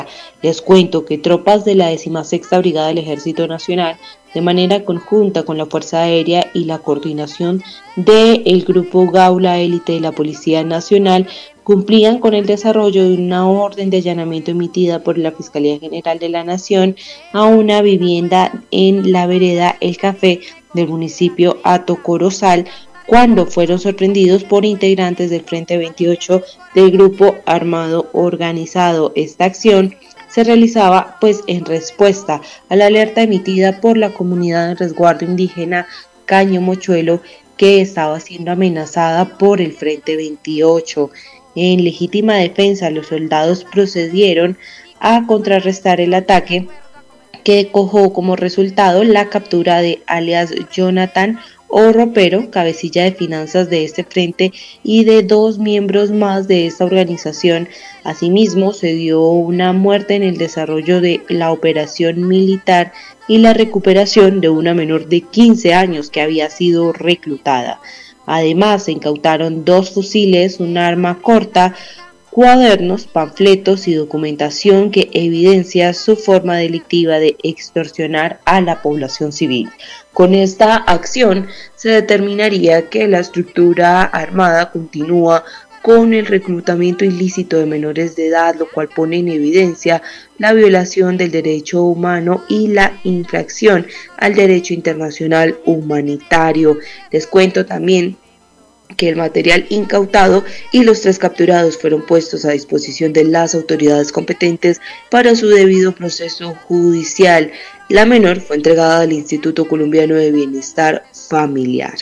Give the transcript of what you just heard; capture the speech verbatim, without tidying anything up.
Les cuento que tropas de la decimasexta Brigada del Ejército Nacional, de manera conjunta con la Fuerza Aérea y la coordinación del Grupo Gaula Élite de la Policía Nacional, cumplían con el desarrollo de una orden de allanamiento emitida por la Fiscalía General de la Nación a una vivienda en la vereda El Café del municipio Hato Corozal, cuando fueron sorprendidos por integrantes del Frente veintiocho del Grupo Armado Organizado. Esta acción se realizaba pues en respuesta a la alerta emitida por la comunidad de resguardo indígena Caño Mochuelo, que estaba siendo amenazada por el Frente veintiocho. En legítima defensa, los soldados procedieron a contrarrestar el ataque, que dejó como resultado la captura de alias Jonathan O. Ropero, cabecilla de finanzas de este frente, y de dos miembros más de esta organización. Asimismo, se dio una muerte en el desarrollo de la operación militar y la recuperación de una menor de quince años que había sido reclutada. Además, se incautaron dos fusiles, un arma corta, cuadernos, panfletos y documentación que evidencia su forma delictiva de extorsionar a la población civil. Con esta acción se determinaría que la estructura armada continúa con el reclutamiento ilícito de menores de edad, lo cual pone en evidencia la violación del derecho humano y la infracción al derecho internacional humanitario. Les cuento también que el material incautado y los tres capturados fueron puestos a disposición de las autoridades competentes para su debido proceso judicial. La menor fue entregada al Instituto Colombiano de Bienestar Familiar.